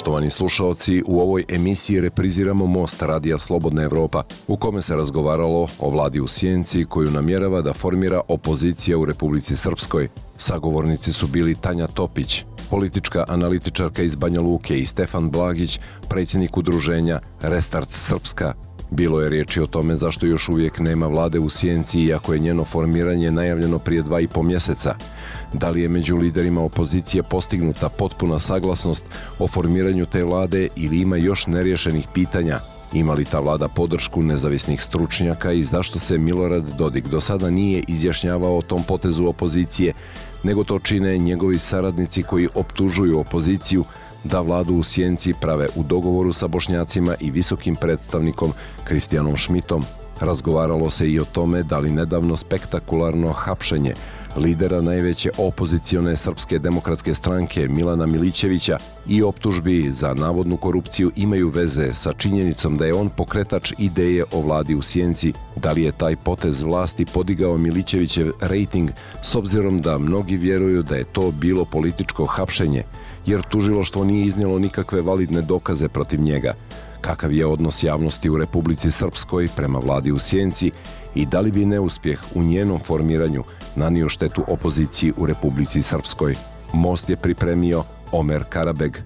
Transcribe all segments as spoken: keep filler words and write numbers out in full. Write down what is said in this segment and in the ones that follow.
Poštovani slušaoci, u ovoj emisiji repriziramo Most Radija Slobodna Evropa, u kome se razgovaralo o vladi u sjenci koju namjerava da formira opozicija u Republici Srpskoj. Sagovornici su bili Tanja Topić, politička analitičarka iz Banja Luke, i Stefan Blagić, predsjednik udruženja Restart Srpska. Bilo je riječi o tome zašto još uvijek nema vlade u sjenci, iako je njeno formiranje najavljeno prije dva i po mjeseca. Da li je među liderima opozicije postignuta potpuna saglasnost o formiranju te vlade ili ima još neriješenih pitanja? Ima li ta vlada podršku nezavisnih stručnjaka i zašto se Milorad Dodik do sada nije izjašnjavao o tom potezu opozicije, nego to čine njegovi saradnici koji optužuju opoziciju da vladu u sjenci prave u dogovoru sa Bošnjacima i visokim predstavnikom Kristijanom Šmitom. Razgovaralo se i o tome da li nedavno spektakularno hapšenje lidera najveće opozicione Srpske demokratske stranke Milana Milićevića i optužbi za navodnu korupciju imaju veze sa činjenicom da je on pokretač ideje o vladi u sjenci. Da li je taj potez vlasti podigao Milićevićev rejting, s obzirom da mnogi vjeruju da je to bilo političko hapšenje, jer tužilaštvo nije iznijelo nikakve validne dokaze protiv njega? Kakav je odnos javnosti u Republici Srpskoj prema vladi u sjenci i da li bi neuspjeh u njenom formiranju nanio štetu opoziciji u Republici Srpskoj? Most je pripremio Omer Karabeg.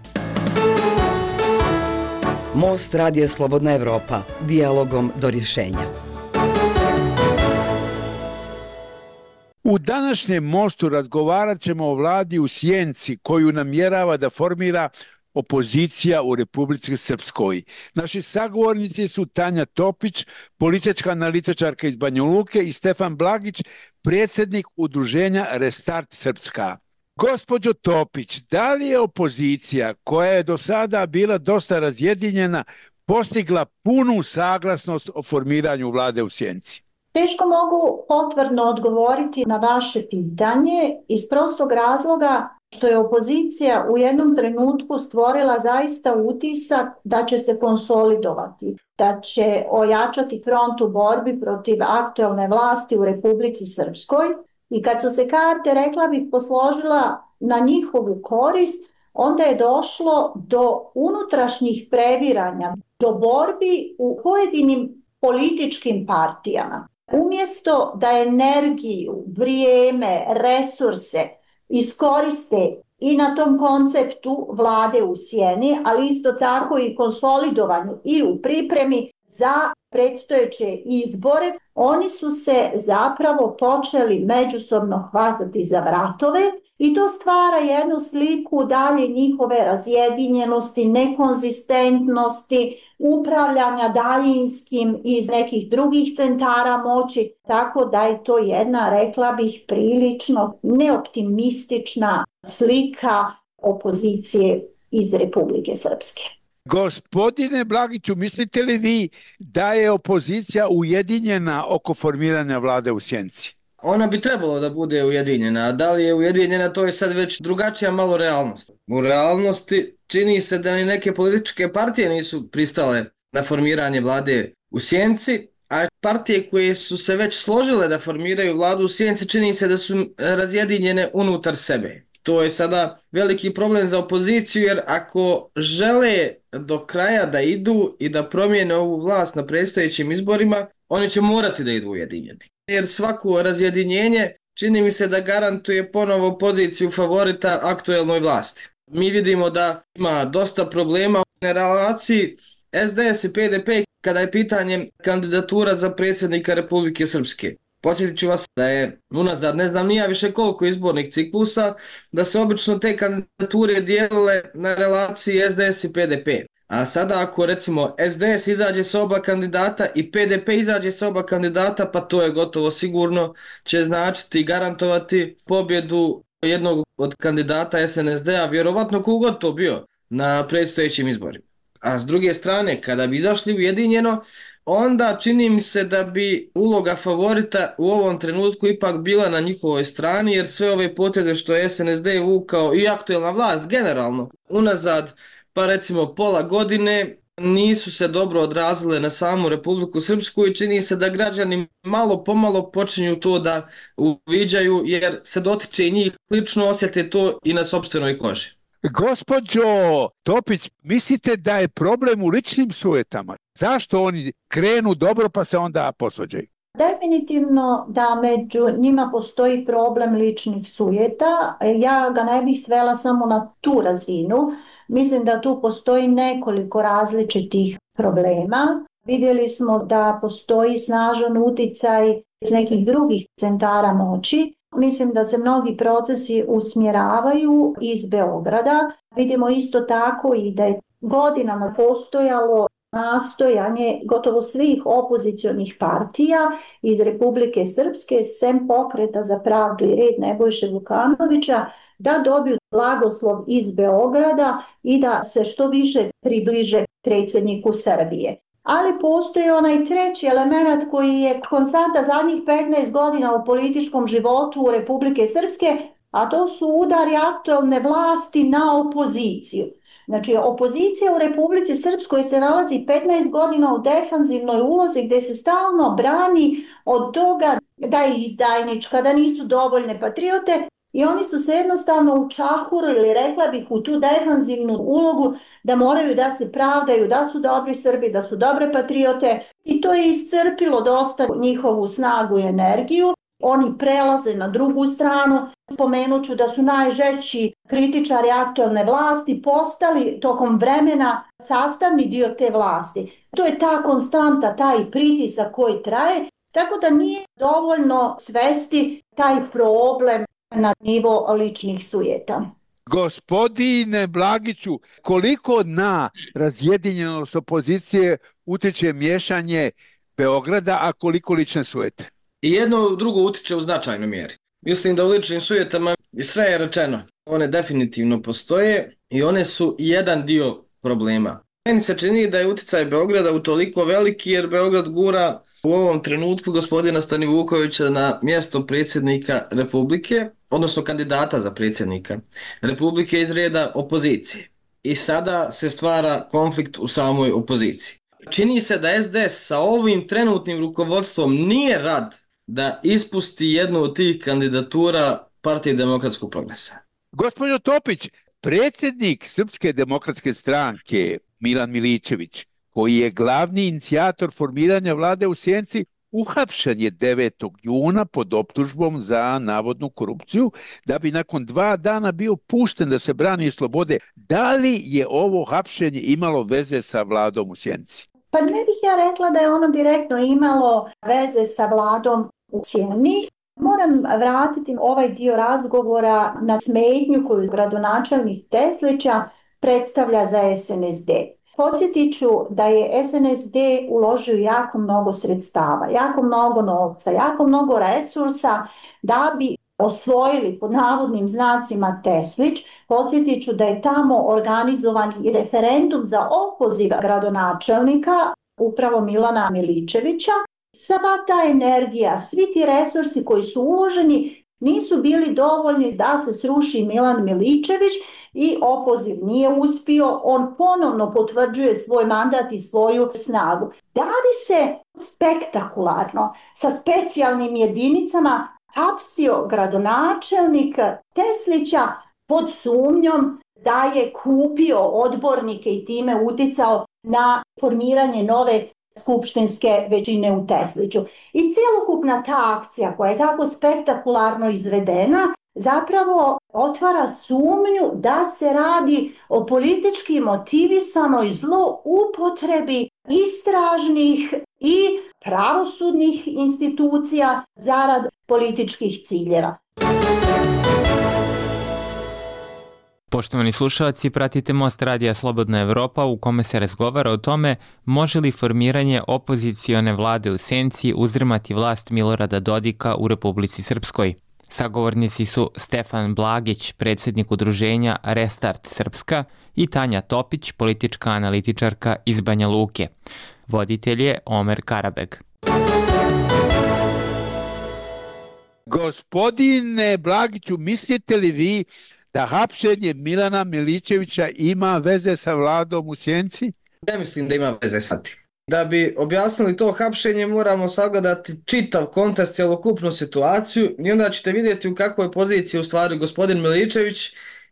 Most Radija Slobodna Evropa, dijalogom do rješenja. U današnjem Mostu razgovarat ćemo o vladi u sjenci koju namjerava da formira opozicija u Republici Srpskoj. Naši sagovornici su Tanja Topić, politička analitičarka iz Banja Luke, i Stefan Blagić, predsjednik udruženja Restart Srpska. Gospođo Topić, da li je opozicija, koja je do sada bila dosta razjedinjena, postigla punu saglasnost o formiranju vlade u sjenci? Teško mogu potvrdno odgovoriti na vaše pitanje iz prostog razloga što je opozicija u jednom trenutku stvorila zaista utisak da će se konsolidovati, da će ojačati front u borbi protiv aktuelne vlasti u Republici Srpskoj, i kad su se karte, rekla bih, posložila na njihovu korist, onda je došlo do unutrašnjih previranja, do borbi u pojedinim političkim partijama. Umjesto da energiju, vrijeme, resurse iskoriste i na tom konceptu vlade u sjeni, ali isto tako i konsolidovanju i u pripremi za predstojeće izbore, oni su se zapravo počeli međusobno hvatati za vratove i to stvara jednu sliku dalje njihove razjedinjenosti, nekonzistentnosti, upravljanja daljinskim iz nekih drugih centara moći, tako da je to jedna, rekla bih, prilično neoptimistična slika opozicije iz Republike Srpske. Gospodine Blagiću, mislite li vi da je opozicija ujedinjena oko formiranja vlade u sjenci? Ona bi trebalo da bude ujedinjena, a da li je ujedinjena, to je sad već drugačija malo realnost. U realnosti čini se da ni neke političke partije nisu pristale na formiranje vlade u sjenci, a partije koje su se već složile da formiraju vladu u sjenci čini se da su razjedinjene unutar sebe. To je sada veliki problem za opoziciju, jer ako žele do kraja da idu i da promijene ovu vlast na predstojećim izborima, oni će morati da idu ujedinjeni. Jer svako razjedinjenje čini mi se da garantuje ponovo poziciju favorita aktuelnoj vlasti. Mi vidimo da ima dosta problema u relaciji S D S i P D P kada je pitanje kandidatura za predsjednika Republike Srpske. Podsjetit ću vas da je unazad ne znam nija više koliko izbornih ciklusa, da se obično te kandidature dijelile na relaciji S D S i P D P. A sada ako recimo S D S izađe sa oba kandidata i P D P izađe sa oba kandidata, pa to je gotovo sigurno će značiti i garantovati pobjedu jednog od kandidata S N S D-a, vjerovatno kogod to bio, na predstojećim izborima. A s druge strane, kada bi izašli ujedinjeno, onda čini mi se da bi uloga favorita u ovom trenutku ipak bila na njihovoj strani, jer sve ove poteze što je S N S D vukao i aktuelna vlast generalno unazad, pa recimo pola godine, nisu se dobro odrazile na samu Republiku Srpsku i čini se da građani malo pomalo počinju to da uviđaju, jer se dotiče i njih, lično osjete to i na sopstvenoj koži. Gospođo Topić, mislite da je problem u ličnim sujetama? Zašto oni krenu dobro pa se onda posvađaju? Definitivno da među njima postoji problem ličnih sujeta. Ja ga ne bih svela samo na tu razinu. Mislim da tu postoji nekoliko različitih problema. Vidjeli smo da postoji snažan uticaj iz nekih drugih centara moći. Mislim da se mnogi procesi usmjeravaju iz Beograda. Vidimo isto tako i da je godinama postojalo nastojanje gotovo svih opozicionih partija iz Republike Srpske, sem Pokreta za pravdu i red Nebojše Vukanovića, da dobiju blagoslov iz Beograda i da se što više približe predsjedniku Srbije. Ali postoji onaj treći element koji je konstanta zadnjih petnaest godina u političkom životu Republike Srpske, a to su udari aktualne vlasti na opoziciju. Znači, opozicija u Republici Srpskoj se nalazi petnaest godina u defanzivnoj ulozi gdje se stalno brani od toga da je izdajnička, da nisu dovoljne patriote i oni su se jednostavno učahurili, rekla bih, u tu defanzivnu ulogu da moraju da se pravdaju, da su dobri Srbi, da su dobre patriote i to je iscrpilo dosta njihovu snagu i energiju. Oni prelaze na drugu stranu. Spomenut ću da su najžešći kritičari aktualne vlasti postali tokom vremena sastavni dio te vlasti. To je ta konstanta, taj pritisak koji traje, tako da nije dovoljno svesti taj problem na nivo ličnih sujeta. Gospodine Blagiću, koliko na razjedinjenost opozicije utječe miješanje Beograda, a koliko lične sujete? I jedno drugo utiče u značajnoj mjeri. Mislim da u ličnim sujetama sve je rečeno. One definitivno postoje i one su jedan dio problema. Meni se čini da je uticaj Beograda utoliko veliki jer Beograd gura u ovom trenutku gospodina Stanivukovića na mjesto predsjednika Republike, odnosno kandidata za predsjednika Republike iz reda opozicije. I sada se stvara konflikt u samoj opoziciji. Čini se da es de es sa ovim trenutnim rukovodstvom nije rad da ispusti jednu od tih kandidatura Partije demokratskog progresa. Gospođo Topić, predsjednik Srpske demokratske stranke Milan Miličević, koji je glavni inicijator formiranja vlade u Sjenici, uhapšen je devetog juna pod optužbom za navodnu korupciju, da bi nakon dva dana bio pušten da se brani iz slobode. Da li je ovo hapšenje imalo veze sa vladom u Sjenici? Pa ne bih ja rekla da je ono direktno imalo veze sa vladom u Sjeni. Moram vratiti ovaj dio razgovora na smetnju koju gradonačelnik Teslića predstavlja za es en es de. Podsjetit ću da je es en es de uložio jako mnogo sredstava, jako mnogo novca, jako mnogo resursa da bi osvojili pod navodnim znacima Teslić. Podsjetit ću da je tamo organizovan i referendum za opoziv gradonačelnika, upravo Milana Miličevića. Sva ta energija, svi ti resursi koji su uloženi nisu bili dovoljni da se sruši Milan Miličević i opoziv nije uspio. On ponovno potvrđuje svoj mandat i svoju snagu. Da bi se spektakularno sa specijalnim jedinicama hapsio gradonačelnik Teslića pod sumnjom da je kupio odbornike i time uticao na formiranje nove skupštinske većine u Tesliću. I cjelokupna ta akcija koja je tako spektakularno izvedena zapravo otvara sumnju da se radi o politički motivisanoj zloupotrebi istražnih i pravosudnih institucija zarad političkih ciljeva. Poštovani slušalci, pratite Most radija Slobodna Evropa u kome se razgovara o tome može li formiranje opozicione vlade u Sjenici uzdrmati vlast Milorada Dodika u Republici Srpskoj. Sagovornici su Stefan Blagić, predsjednik udruženja Restart Srpska, i Tanja Topić, politička analitičarka iz Banja Luke. Voditelj je Omer Karabeg. Gospodine Blagiću, mislite li vi da hapšenje Milana Miličevića ima veze sa vladom u Sjenici? Ne mislim da ima veze sa tim. Da bi objasnili to hapšenje moramo sagledati čitav kontekst, cjelokupnu situaciju i onda ćete vidjeti u kakvoj poziciji u stvari gospodin Miličević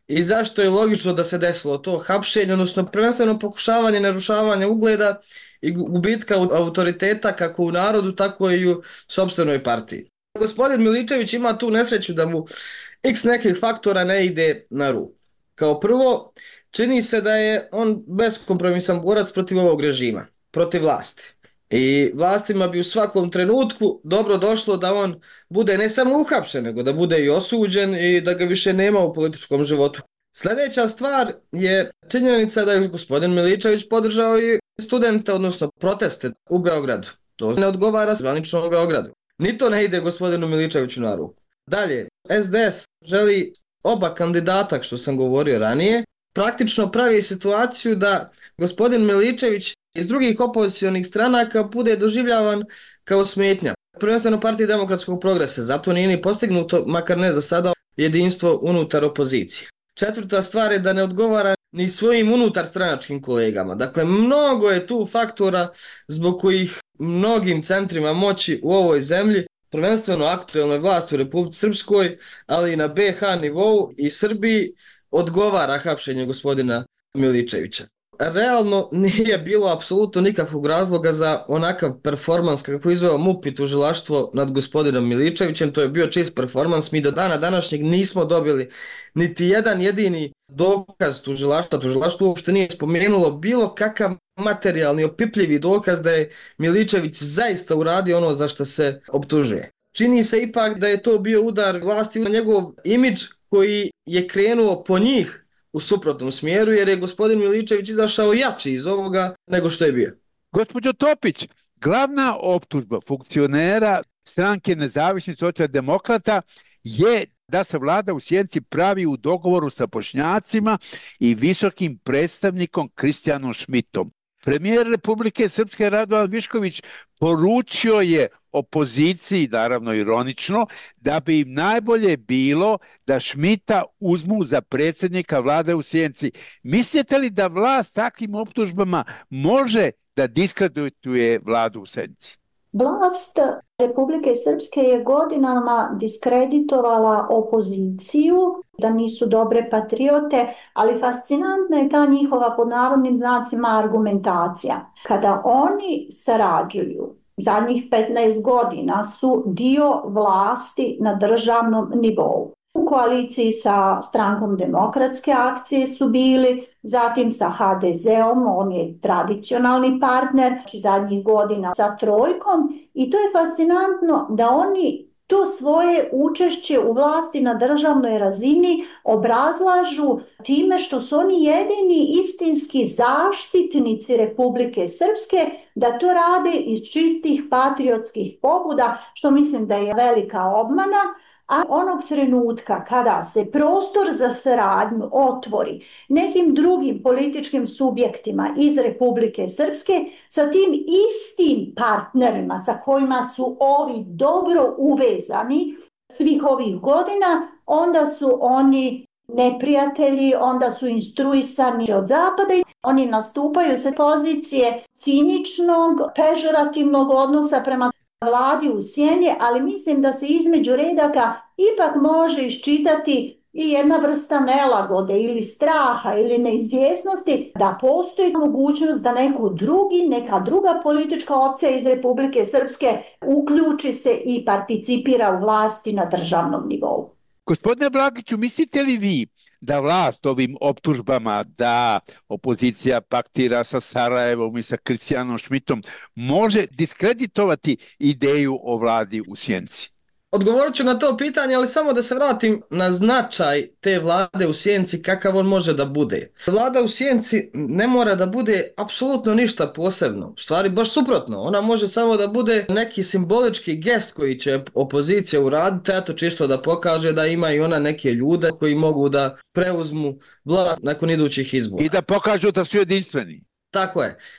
i zašto je logično da se desilo to hapšenje, odnosno prvenstveno pokušavanje narušavanja ugleda i gubitka autoriteta kako u narodu, tako i u sopstvenoj partiji. Gospodin Miličević ima tu nesreću da mu x nekih faktora ne ide na ruku. Kao prvo, čini se da je on beskompromisan borac protiv ovog režima, protiv vlasti. I vlastima bi u svakom trenutku dobro došlo da on bude ne samo uhapšen, nego da bude i osuđen i da ga više nema u političkom životu. Sljedeća stvar je činjenica da je gospodin Miličević podržao i studente, odnosno proteste u Beogradu. To ne odgovara zvanično u Beogradu. Ni to ne ide gospodinu Miličeviću na ruku. Dalje, S D S želi oba kandidata, što sam govorio ranije, praktično pravi situaciju da gospodin Miličević iz drugih opozicionih stranaka bude doživljavan kao smetnja. Prvenstveno Partiji demokratskog progresa, zato nije ni postignuto, makar ne za sada, jedinstvo unutar opozicije. Četvrta stvar je da ne odgovara ni svojim unutar stranačkim kolegama. Dakle, mnogo je tu faktora zbog kojih mnogim centrima moći u ovoj zemlji, prvenstveno aktuelnoj vlasti u Republici Srpskoj, ali i na B H nivou i Srbiji, odgovara hapšenje gospodina Miličevića. Realno nije bilo apsolutno nikakvog razloga za onakav performans kako je izveo M U P i tužilaštvo nad gospodinom Miličevićem. To je bio čist performans. Mi do dana današnjeg nismo dobili niti jedan jedini dokaz tužilaštva. Tužilaštvo uopšte nije spomenulo bilo kakav materijalni opipljivi dokaz da je Miličević zaista uradio ono za što se optužuje. Čini se ipak da je to bio udar vlasti na njegov imidž koji je krenuo po njih u suprotnom smjeru, jer je gospodin Miličević izašao jači iz ovoga nego što je bio. Gospođo Topić, glavna optužba funkcionera stranke Nezavisnih socijaldemokrata je da se vlada u Sjenici pravi u dogovoru sa Bošnjacima i visokim predstavnikom Kristijanom Šmitom. Premijer Republike Srpske Radovan Višković poručio je opoziciji, naravno ironično, da bi im najbolje bilo da Šmita uzmu za predsjednika vlade u Sjenici. Mislite li da vlast takvim optužbama može da diskredituje vladu u Sjenici? Vlast Republike Srpske je godinama diskreditovala opoziciju, da nisu dobre patriote, ali fascinantna je ta njihova pod navodnim znacima argumentacija. Kada oni sarađuju, zadnjih petnaest godina su dio vlasti na državnom nivou. U koaliciji sa strankom Demokratske akcije su bili, zatim sa H D Z-om, on je tradicionalni partner, zadnjih godina sa Trojkom, i to je fascinantno da oni to svoje učešće u vlasti na državnoj razini obrazlažu time što su oni jedini istinski zaštitnici Republike Srpske, da to rade iz čistih patriotskih pobuda, što mislim da je velika obmana. A onog trenutka kada se prostor za saradnju otvori nekim drugim političkim subjektima iz Republike Srpske, sa tim istim partnerima sa kojima su ovi dobro uvezani svih ovih godina, onda su oni neprijatelji, onda su instruisani od zapada i oni nastupaju sa pozicije ciničnog, pežorativnog odnosa prema vladi u sjeni, ali mislim da se između redaka ipak može iščitati i jedna vrsta nelagode ili straha ili neizvjesnosti da postoji mogućnost da neko drugi, neka druga politička opcija iz Republike Srpske uključi se i participira u vlasti na državnom nivou. Gospodine Blagiću, mislite li vi da vlast ovim optužbama da opozicija paktira sa Sarajevom i sa Kristijanom Šmitom može diskreditovati ideju o vladi u Sjenici? Odgovorit ću na to pitanje, ali samo da se vratim na značaj te vlade u Sjenici, kakav on može da bude. Vlada u Sjenici ne mora da bude apsolutno ništa posebno. U stvari, baš suprotno. Ona može samo da bude neki simbolički gest koji će opozicija uraditi, eto čisto da pokaže da ima i ona neke ljude koji mogu da preuzmu vlast nakon idućih izbora. I da pokažu da su jedinstveni. Tako je.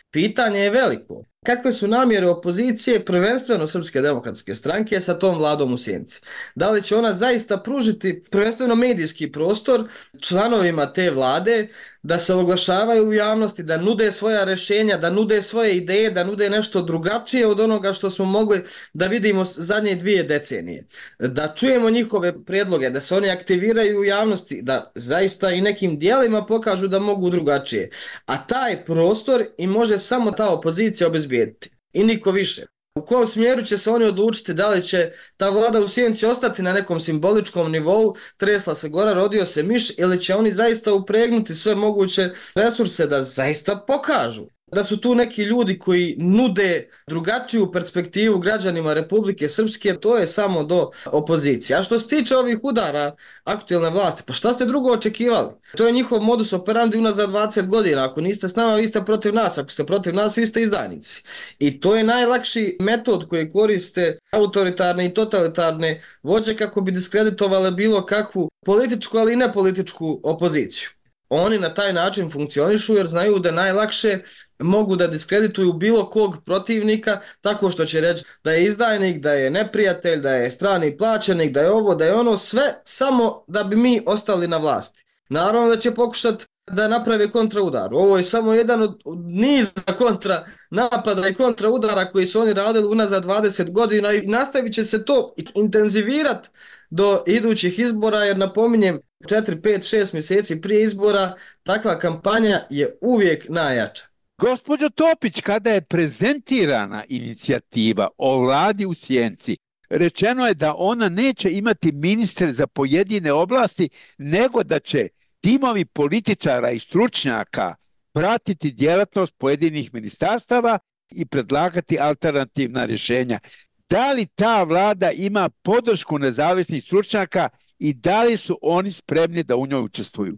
Pitanje je veliko. Kakve su namjere opozicije, prvenstveno Srpske demokratske stranke, sa tom vladom u sjenci? Da li će ona zaista pružiti prvenstveno medijski prostor članovima te vlade da se oglašavaju u javnosti, da nude svoja rješenja, da nude svoje ideje, da nude nešto drugačije od onoga što smo mogli da vidimo zadnje dvije decenije? Da čujemo njihove prijedloge, da se oni aktiviraju u javnosti, da zaista i nekim dijelima pokažu da mogu drugačije. A taj prostor i može samo ta opozicija obezbijediti. I niko više. U kom smjeru će se oni odlučiti, da li će ta vlada u sjenci ostati na nekom simboličkom nivou, tresla se gora, rodio se miš, ili će oni zaista upregnuti sve moguće resurse da zaista pokažu da su tu neki ljudi koji nude drugačiju perspektivu građanima Republike Srpske, to je samo do opozicije. A što se tiče ovih udara aktualne vlasti, pa šta ste drugo očekivali? To je njihov modus operandi unazad dvadeset godina. Ako niste s nama, vi ste protiv nas. Ako ste protiv nas, vi ste izdajnici. I to je najlakši metod koji koriste autoritarne i totalitarne vođe kako bi diskreditovale bilo kakvu političku, ali i nepolitičku opoziciju. Oni na taj način funkcionišu jer znaju da najlakše mogu da diskredituju bilo kog protivnika tako što će reći da je izdajnik, da je neprijatelj, da je strani plaćenik, da je ovo, da je ono, sve samo da bi mi ostali na vlasti. Naravno da će pokušati da naprave kontraudar. Ovo je samo jedan od niza kontra napada i kontraudara koji su oni radili unazad dvadeset godina i nastavit će se to intenzivirati do idućih izbora, jer napominjem, četiri, pet, šest mjeseci prije izbora takva kampanja je uvijek najjača. Gospođo Topić, kada je prezentirana inicijativa o vladi u sjenci, rečeno je da ona neće imati ministre za pojedine oblasti, nego da će timovi političara i stručnjaka pratiti djelatnost pojedinih ministarstava i predlagati alternativna rješenja. Da li ta vlada ima podršku nezavisnih stručnjaka i da li su oni spremni da u njoj učestvuju?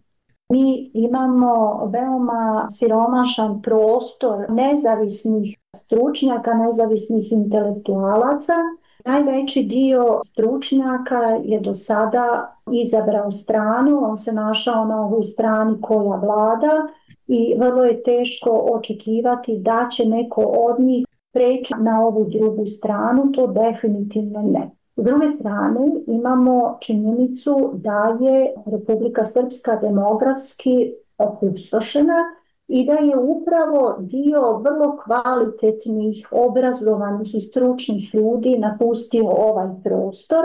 Mi imamo veoma siromašan prostor nezavisnih stručnjaka, nezavisnih intelektualaca. Najveći dio stručnjaka je do sada izabrao stranu, on se našao na ovoj strani koja vlada i vrlo je teško očekivati da će neko od njih preći na ovu drugu stranu, to definitivno ne. S druge strane imamo činjenicu da je Republika Srpska demografski opustošena i da je upravo dio vrlo kvalitetnih, obrazovanih i stručnih ljudi napustio ovaj prostor.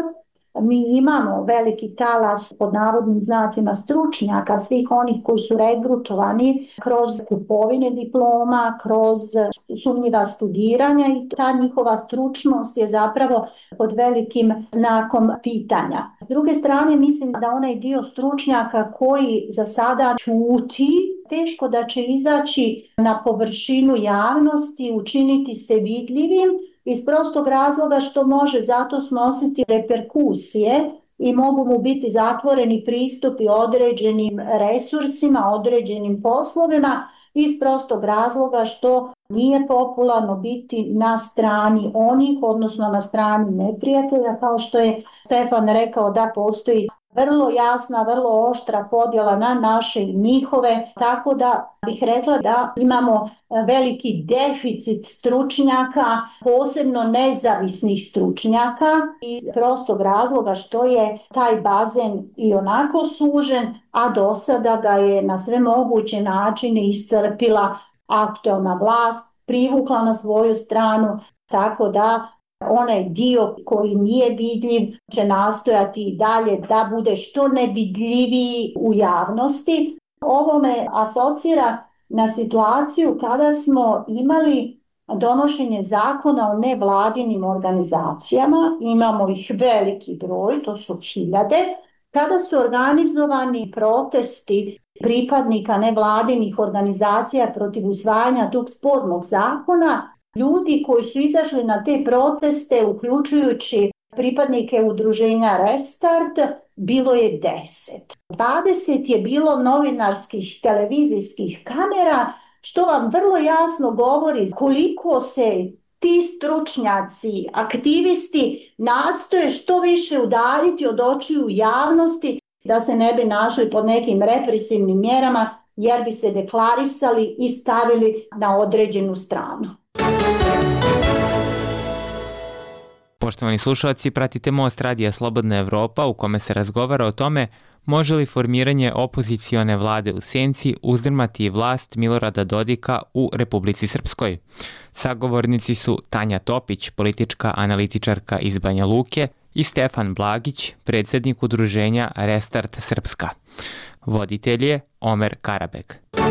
Mi imamo veliki talas pod navodnim znacima stručnjaka, svih onih koji su regrutovani kroz kupovine diploma, kroz sumnjiva studiranja i ta njihova stručnost je zapravo pod velikim znakom pitanja. S druge strane, mislim da onaj dio stručnjaka koji za sada ćuti, teško da će izaći na površinu javnosti, učiniti se vidljivim, iz prostog razloga što može zato snositi reperkusije i mogu mu biti zatvoreni pristupi određenim resursima, određenim poslovima, iz prostog razloga što nije popularno biti na strani onih, odnosno na strani neprijatelja, kao što je Stefan rekao da postoji vrlo jasna, vrlo oštra podjela na naše i njihove, tako da bih rekla da imamo veliki deficit stručnjaka, posebno nezavisnih stručnjaka, iz prostog razloga što je taj bazen i onako sužen, a do sada ga je na sve moguće načine iscrpila aktualna vlast, privukla na svoju stranu, tako da onaj dio koji nije vidljiv će nastojati i dalje da bude što nevidljiviji u javnosti. Ovo me asocira na situaciju kada smo imali donošenje zakona o nevladinim organizacijama, imamo ih veliki broj, to su hiljade, kada su organizovani protesti pripadnika nevladinih organizacija protiv usvajanja tog spornog zakona. Ljudi koji su izašli na te proteste, uključujući pripadnike udruženja Restart, bilo je deset. dvadeset je bilo novinarskih televizijskih kamera, što vam vrlo jasno govori koliko se ti stručnjaci, aktivisti nastoje što više udaljiti od očiju javnosti da se ne bi našli pod nekim represivnim mjerama jer bi se deklarisali i stavili na određenu stranu. Poštovani slušalci, pratite Most radija Slobodna Evropa u kome se razgovara o tome može li formiranje opozicione vlade u senci uzdrmati vlast Milorada Dodika u Republici Srpskoj. Sagovornici su Tanja Topić, politička analitičarka iz Banja Luke, i Stefan Blagić, predsjednik udruženja Restart Srpska. Voditelj je Omer Karabek.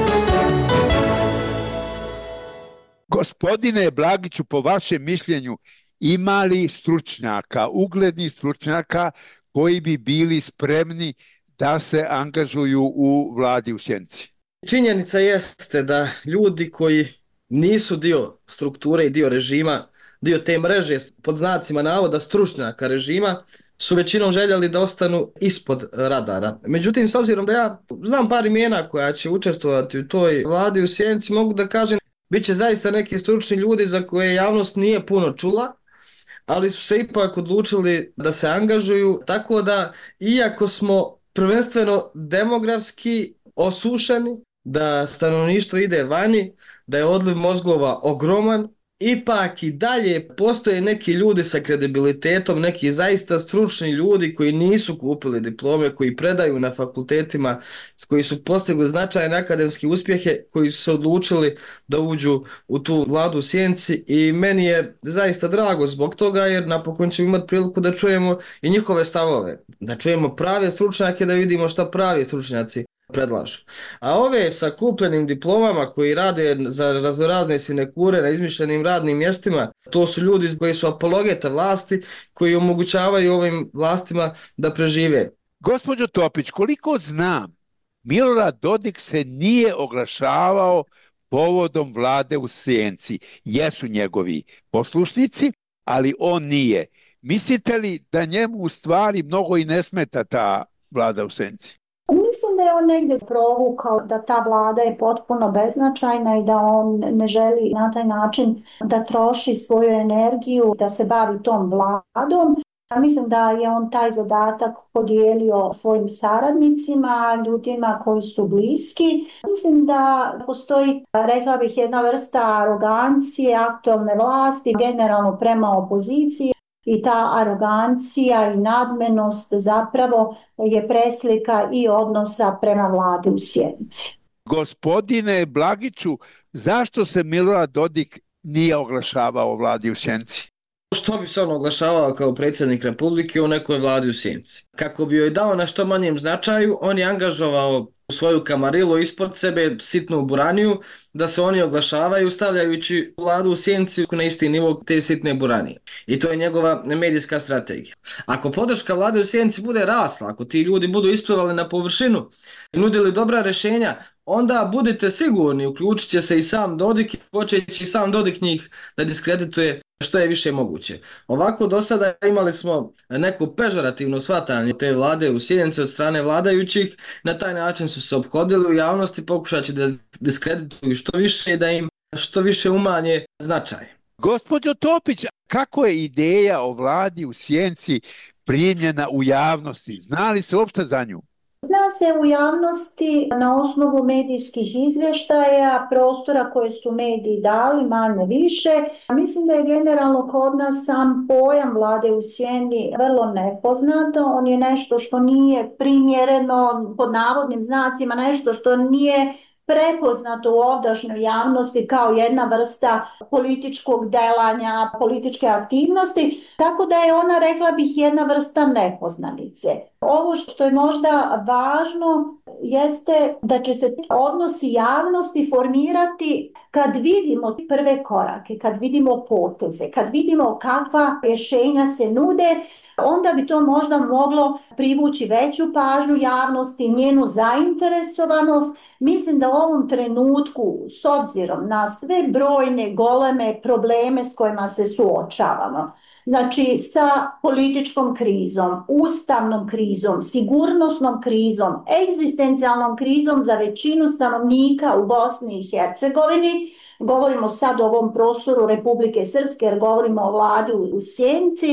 Gospodine Blagiću, po vašem mišljenju, ima li stručnjaka, uglednih stručnjaka koji bi bili spremni da se angažuju u vladi u senci? Činjenica jeste da ljudi koji nisu dio strukture i dio režima, dio te mreže pod znacima navoda stručnjaka režima, su većinom željeli da ostanu ispod radara. Međutim, s obzirom da ja znam par imena koja će učestvovati u toj vladi u senci, mogu da kažem bit će zaista neki stručni ljudi za koje javnost nije puno čula, ali su se ipak odlučili da se angažuju, tako da iako smo prvenstveno demografski osušeni, da stanovništvo ide vani, da je odliv mozgova ogroman, ipak i dalje postoje neki ljudi sa kredibilitetom, neki zaista stručni ljudi koji nisu kupili diplome, koji predaju na fakultetima, koji su postigli značajne akademske uspjehe, koji su se odlučili da uđu u tu vladu u senci i meni je zaista drago zbog toga jer napokon ćemo imati priliku da čujemo i njihove stavove, da čujemo prave stručnjake, da vidimo šta pravi stručnjaci predlažu. A ove sa kupljenim diplomama koji rade za raznorazne sinekure na izmišljenim radnim mjestima, to su ljudi koji su apologeta vlasti, koji omogućavaju ovim vlastima da prežive. Gospođo Topić, koliko znam, Milorad Dodik se nije oglašavao povodom vlade u senci. Jesu njegovi poslušnici, ali on nije. Mislite li da njemu u stvari mnogo i ne smeta ta vlada u senci? Mislim da je on negdje provukao da ta vlada je potpuno beznačajna i da on ne želi na taj način da troši svoju energiju, da se bavi tom vladom. Mislim da je on taj zadatak podijelio svojim saradnicima, ljudima koji su bliski. Mislim da postoji, rekla bih, jedna vrsta arogancije aktualne vlasti, generalno prema opoziciji. I ta arogancija i nadmenost zapravo je preslika i odnosa prema vladi u senci. Gospodine Blagiću, zašto se Milorad Dodik nije oglašavao o vladi u senci? Što bi se on oglašavao kao predsjednik Republike u nekoj vladi u senci? Kako bi joj dao na što manjem značaju, on je angažovao u svoju kamarilu ispod sebe sitnu buraniju da se oni oglašavaju stavljajući vladu u senci na isti nivo te sitne buranije. I to je njegova medijska strategija. Ako podrška vlade u senci bude rasla, ako ti ljudi budu isplivali na površinu i nudili dobra rješenja, onda budite sigurni, uključit će se i sam Dodik i počeći i sam Dodik njih da diskredituje što je više moguće. Ovako do sada imali smo neku pežorativno shvatanje te vlade u senci od strane vladajućih, na taj način su se ophodili u javnosti pokušajući da diskredituju što više i da im što više umanje značaj. Gospođo Topić, kako je ideja o vladi u senci primljena u javnosti? Zna li se uopšte za nju? Zna se u javnosti na osnovu medijskih izvještaja, prostora koje su mediji dali, manje više. Mislim da je generalno kod nas sam pojam vlade u sjeni vrlo nepoznato. On je nešto što nije primjereno, pod navodnim znacima, nešto što nije prepoznato u ovdašnjoj javnosti kao jedna vrsta političkog delanja, političke aktivnosti, tako da je ona, rekla bih, jedna vrsta nepoznanice. Ovo što je možda važno jeste da će se odnosi javnosti formirati kad vidimo prve korake, kad vidimo poteze, kad vidimo kakva rješenja se nude, onda bi to možda moglo privući veću pažnju javnosti, njenu zainteresovanost. Mislim da u ovom trenutku, s obzirom na sve brojne goleme probleme s kojima se suočavamo, znači sa političkom krizom, ustavnom krizom, sigurnosnom krizom, egzistencijalnom krizom za većinu stanovnika u Bosni i Hercegovini, govorimo sad o ovom prostoru Republike Srpske jer govorimo o vladi u senci,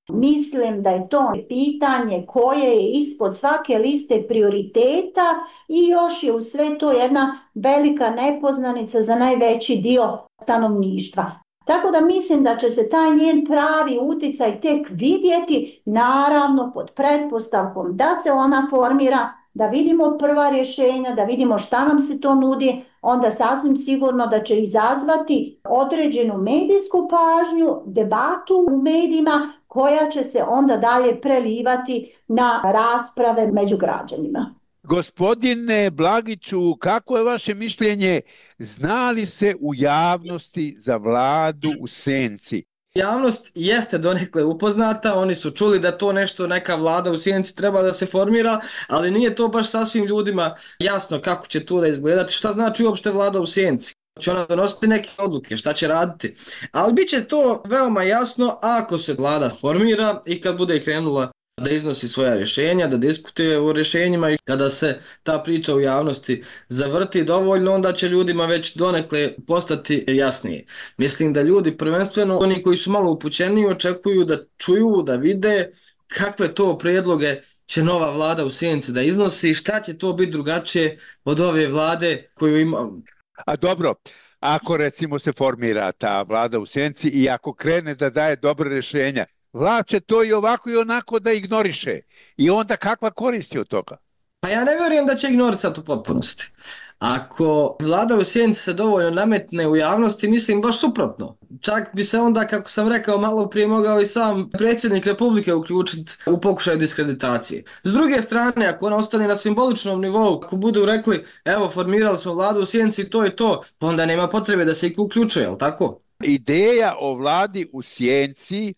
Mislim da je to pitanje koje je ispod svake liste prioriteta i još je u sve to jedna velika nepoznanica za najveći dio stanovništva. Tako da mislim da će se taj njen pravi uticaj tek vidjeti, naravno pod pretpostavkom da se ona formira, da vidimo prva rješenja, da vidimo šta nam se to nudi, onda sasvim sigurno da će izazvati određenu medijsku pažnju, debatu u medijima koja će se onda dalje prelivati na rasprave među građanima. Gospodine Blagiću, kako je vaše mišljenje? Zna li se u javnosti za vladu u senci? Javnost jeste donekle upoznata, oni su čuli da to nešto, neka vlada u sjenci treba da se formira, ali nije to baš sasvim ljudima jasno kako će to da izgledati, šta znači uopšte vlada u sjenci. Će ona donositi neke odluke, šta će raditi. Ali bit će to veoma jasno ako se vlada formira i kad bude krenula da iznosi svoja rješenja, da diskutuje o rješenjima i kada se ta priča u javnosti zavrti dovoljno, onda će ljudima već donekle postati jasnije. Mislim da ljudi, prvenstveno oni koji su malo upućeni, očekuju da čuju, da vide kakve to prijedloge će nova vlada u sjenci da iznosi, šta će to biti drugačije od ove vlade koju ima. A dobro, ako recimo se formira ta vlada u senci i ako krene da daje dobre rješenja, vlast će to i ovako i onako da ignoriše. I onda kakva koristi od toga? Pa ja ne vjerujem da će ignorisati u potpunosti. Ako vlada u sjenci se dovoljno nametne u javnosti, mislim baš suprotno. Čak bi se onda, kako sam rekao malo prije, mogao i sam predsjednik Republike uključiti u pokušaj diskreditacije. S druge strane, ako ona ostane na simboličnom nivou, ako budu rekli evo formirali smo vladu u sjenci, to je to, onda nema potrebe da se ih uključuje, jel tako? Ideja o vladi u sjenci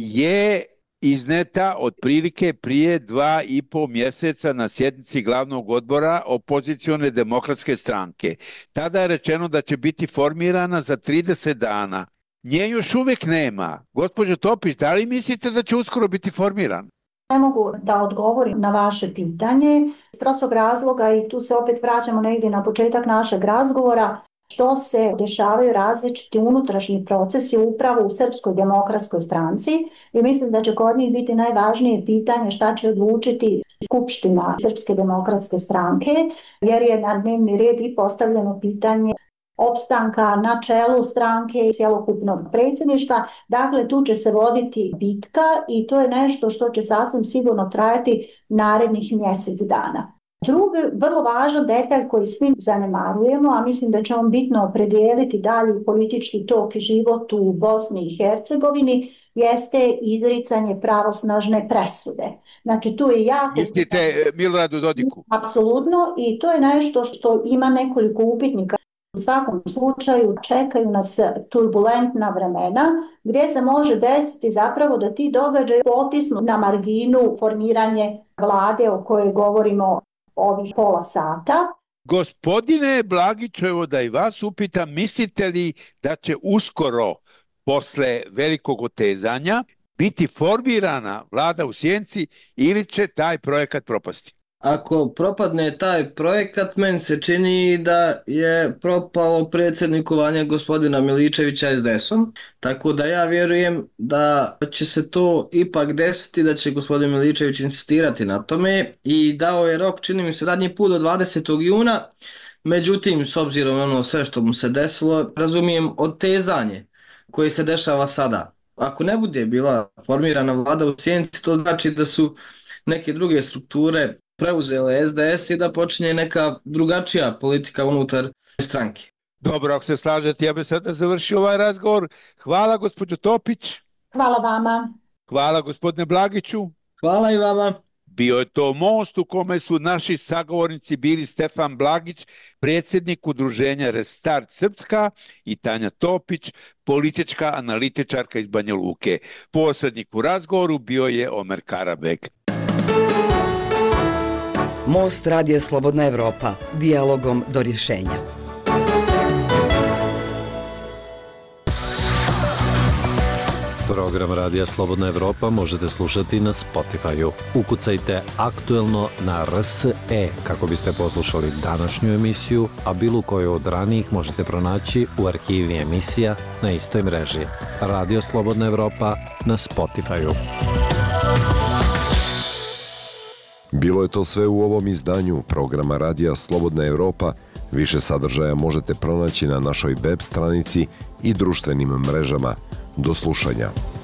je izneta otprilike prije dva i pol mjeseca na sjednici glavnog odbora opozicione demokratske stranke. Tada je rečeno da će biti formirana za trideset dana. Nje još uvijek nema. Gospođo Topić, da li mislite da će uskoro biti formirana? Ne mogu da odgovorim na vaše pitanje. Iz prostog razloga, i tu se opet vraćamo negdje na početak našeg razgovora, što se dešavaju različiti unutrašnji procesi upravo u Srpskoj demokratskoj stranci i mislim da će kod njih biti najvažnije pitanje šta će odlučiti Skupština Srpske demokratske stranke, jer je na dnevni red i postavljeno pitanje opstanka na čelu stranke i cjelokupnog predsjedništva. Dakle, tu će se voditi bitka i to je nešto što će sasvim sigurno trajati narednih mjesec dana. Drugi, vrlo važan detalj koji svi zanemarujemo, a mislim da će on bitno opredijeliti dalje politički tok i život u Bosni i Hercegovini, jeste izricanje pravosnažne presude. Znači, tu je jako... Mislite Miloradu Dodiku? Apsolutno, i to je nešto što ima nekoliko upitnika. U svakom slučaju čekaju nas turbulentna vremena gdje se može desiti zapravo da ti događaji potisnu na marginu formiranje vlade o kojoj govorimo ovih pola sata. Gospodine Blagiću, evo da i vas upitam, mislite li da će uskoro, posle velikog otezanja, biti formirana vlada u sjenci ili će taj projekat propasti? Ako propadne taj projekat, meni se čini da je propalo predsjednikovanje gospodina Miličevića es de esom, tako da ja vjerujem da će se to ipak desiti, da će gospodin Miličević insistirati na tome i dao je rok, čini mi se, zadnji put do dvadesetog juna, međutim, s obzirom na ono sve što mu se desilo, razumijem otezanje koje se dešava sada. Ako ne bude bila formirana vlada u sjenci, to znači da su neke druge strukture preuzele es de es i da počinje neka drugačija politika unutar stranke. Dobro, ako se slažete, ja bih sada završio ovaj razgovor. Hvala gospođo Topić. Hvala vama. Hvala gospodine Blagiću. Hvala i vama. Bio je to most u kome su naši sagovornici bili Stefan Blagić, predsjednik udruženja Restart Srpska, i Tanja Topić, politička analitičarka iz Banja Luke. Posrednik u razgovoru bio je Omer Karabek. Most Radija Slobodna Evropa, dijalogom do rješenja. Program Radija Slobodna Evropa možete slušati na Spotify-u. Ukucajte aktuelno na R S E kako biste poslušali današnju emisiju, a bilo koju od ranijih možete pronaći u arhivi emisija na istoj mreži. Radio Slobodna Evropa na Spotify-u. Bilo je to sve u ovom izdanju programa Radija Slobodna Evropa. Više sadržaja možete pronaći na našoj web stranici i društvenim mrežama. Do slušanja.